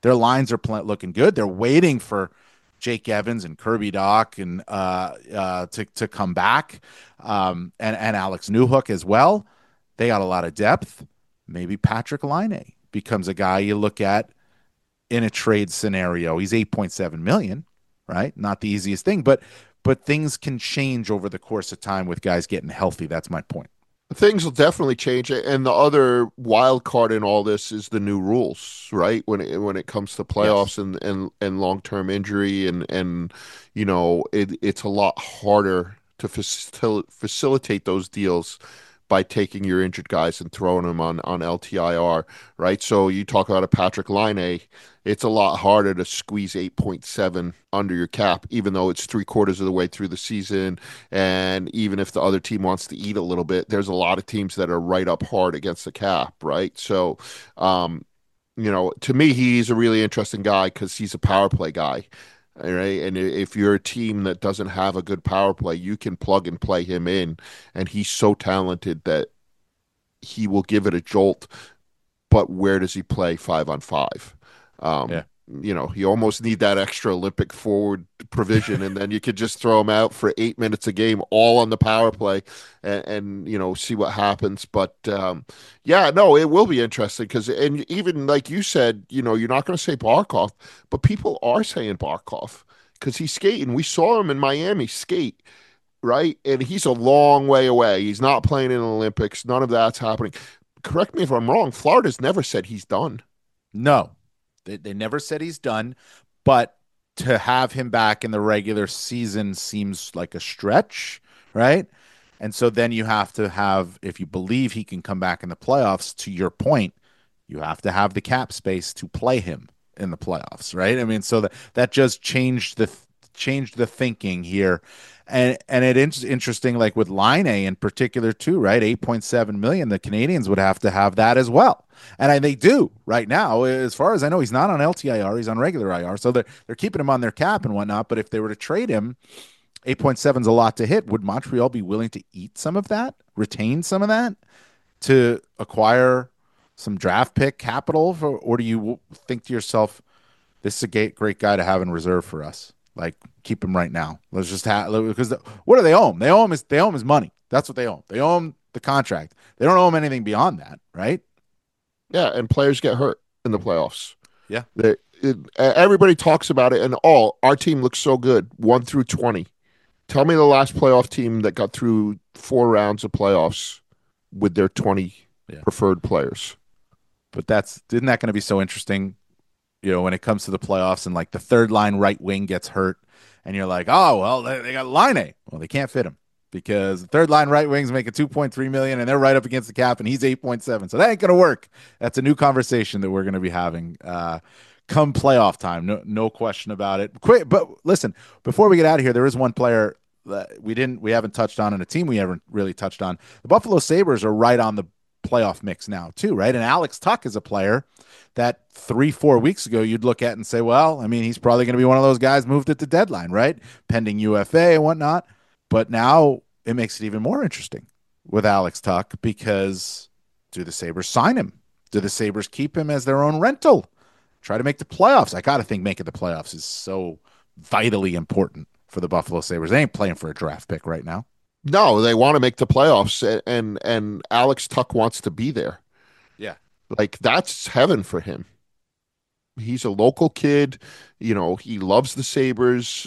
Their lines are pl- looking good. They're waiting for Jake Evans and Kirby Doc and uh, uh, to to come back, um, and and Alex Newhook as well. They got a lot of depth. Maybe Patrick Laine becomes a guy you look at in a trade scenario. He's eight point seven million, right? Not the easiest thing, but but things can change over the course of time with guys getting healthy. That's my point. Things will definitely change, and the other wild card in all this is the new rules, right? When it when it comes to Yes. playoffs and and, and long term injury, and and you know it it's a lot harder to facil facilitate those deals by taking your injured guys and throwing them on on L T I R, right? So you talk about a Patrick Laine, it's a lot harder to squeeze eight point seven under your cap, even though it's three quarters of the way through the season. And even if the other team wants to eat a little bit, there's a lot of teams that are right up hard against the cap, right? So, um, you know, to me, he's a really interesting guy because he's a power play guy. All right. And if you're a team that doesn't have a good power play, you can plug and play him in. And he's so talented that he will give it a jolt. But where does he play five on five? Um, Yeah. you know, you almost need that extra Olympic forward provision, and then you could just throw him out for eight minutes a game, all on the power play, and, and you know, see what happens. But um, yeah, no, it will be interesting because, and even like you said, you know, you're not going to say Barkov, but people are saying Barkov because he's skating. We saw him in Miami skate, right? And he's a long way away. He's not playing in the Olympics. None of that's happening. Correct me if I'm wrong. Florida's never said he's done. No, they, they never said he's done, but to have him back in the regular season seems like a stretch, right? And so then you have to have, if you believe he can come back in the playoffs, to your point, you have to have the cap space to play him in the playoffs, right? I mean, so that that just changed the changed the thinking here. And and it is interesting, like with Line A in particular, too, right? eight point seven million. The Canadians would have to have that as well. And I, they do right now. As far as I know, he's not on L T I R, he's on regular I R. So they're they're keeping him on their cap and whatnot. But if they were to trade him, eight point seven is a lot to hit. Would Montreal be willing to eat some of that, retain some of that to acquire some draft pick capital for, or do you think to yourself, this is a great, great guy to have in reserve for us? Like, keep him right now. Let's just have, because the, what do they owe him? They owe him his, they owe him his money. That's what they owe him. They owe him the contract. They don't owe him anything beyond that, right? Yeah, and players get hurt in the playoffs. Yeah. They, it, everybody talks about it, and all our team looks so good, one through twenty. Tell me the last playoff team that got through four rounds of playoffs with their twenty Yeah. preferred players. But that's, isn't that going to be so interesting? You know, when it comes to the playoffs and like the third line right wing gets hurt and you're like, oh, well, they, they got Line A. Well, they can't fit him because the third line right wing's making two point three million and they're right up against the cap and he's eight point seven. So that ain't going to work. That's a new conversation that we're going to be having uh, come playoff time. No, no question about it. Quick, but listen, before we get out of here, there is one player that we didn't, we haven't touched on, and a team we haven't really touched on. The Buffalo Sabres are right on the playoff mix now too, right? And Alex Tuch is a player that three, four weeks ago you'd look at and say, well, I mean, he's probably going to be one of those guys moved at the deadline, right? Pending U F A and whatnot. But now it makes it even more interesting with Alex Tuch because do the Sabres sign him? Do the Sabres keep him as their own rental? Try to make the playoffs. I got to think making the playoffs is so vitally important for the Buffalo Sabres. They ain't playing for a draft pick right now. No, they want to make the playoffs, and and, and Alex Tuch wants to be there. Yeah. Like that's heaven for him. He's a local kid, you know, he loves the Sabres.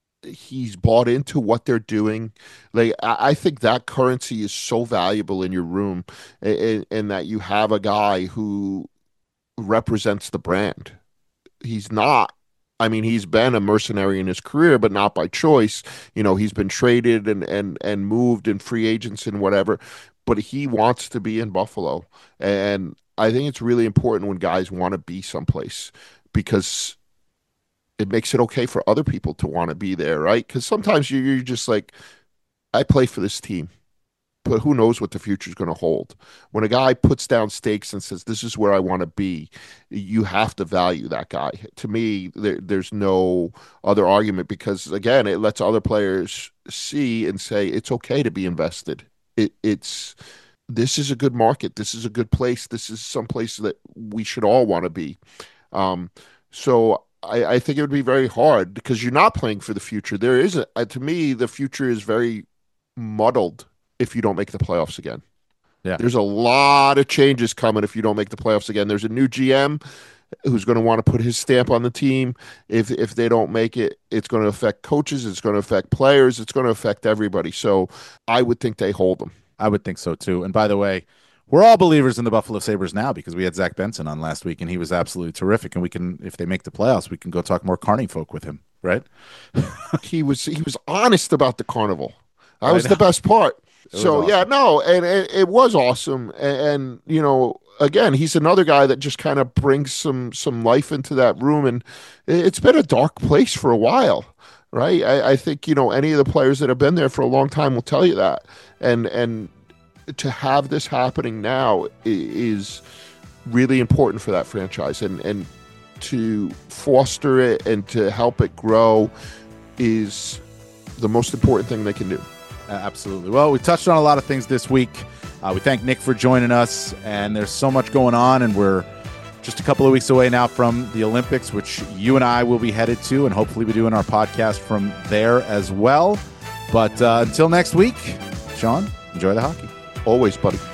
He's bought into what they're doing. Like I, I think that currency is so valuable in your room, and, and that you have a guy who represents the brand. He's not. I mean, he's been a mercenary in his career, but not by choice. You know, he's been traded and and and moved in free agents and whatever, but he wants to be in Buffalo. And I think it's really important when guys want to be someplace because it makes it okay for other people to want to be there, right? Because sometimes you- you're just like, I play for this team, but who knows what the future is going to hold. When a guy puts down stakes and says, this is where I want to be, you have to value that guy. To me, there, there's no other argument because, again, it lets other players see and say, it's okay to be invested. It, it's, this is a good market. This is a good place. This is some place that we should all want to be. Um, So I, I think it would be very hard because you're not playing for the future. There isn't, uh, to me, the future is very muddled if you don't make the playoffs again. Yeah. There's a lot of changes coming if you don't make the playoffs again. There's a new G M who's going to want to put his stamp on the team. If if they don't make it, it's going to affect coaches. It's going to affect players. It's going to affect everybody. So I would think they hold them. I would think so too. And by the way, we're all believers in the Buffalo Sabres now because we had Zach Benson on last week and he was absolutely terrific. And we can, if they make the playoffs, we can go talk more Carney folk with him, right? he was he was honest about the carnival. That I was know. the best part. It was So awesome. yeah, no, and, and it was awesome. And, and you know, again, he's another guy that just kind of brings some some life into that room. And it- it's been a dark place for a while, right? I, I think you know any of the players that have been there for a long time will tell you that. And and to have this happening now i- is really important for that franchise, and and to foster it and to help it grow is the most important thing they can do. Uh, absolutely. Well, we touched on a lot of things this week. Uh, we thank Nick for joining us, and there's so much going on, and we're just a couple of weeks away now from the Olympics, which you and I will be headed to, and hopefully we're doing our podcast from there as well. But uh, until next week, Sean, enjoy the hockey. Always, buddy.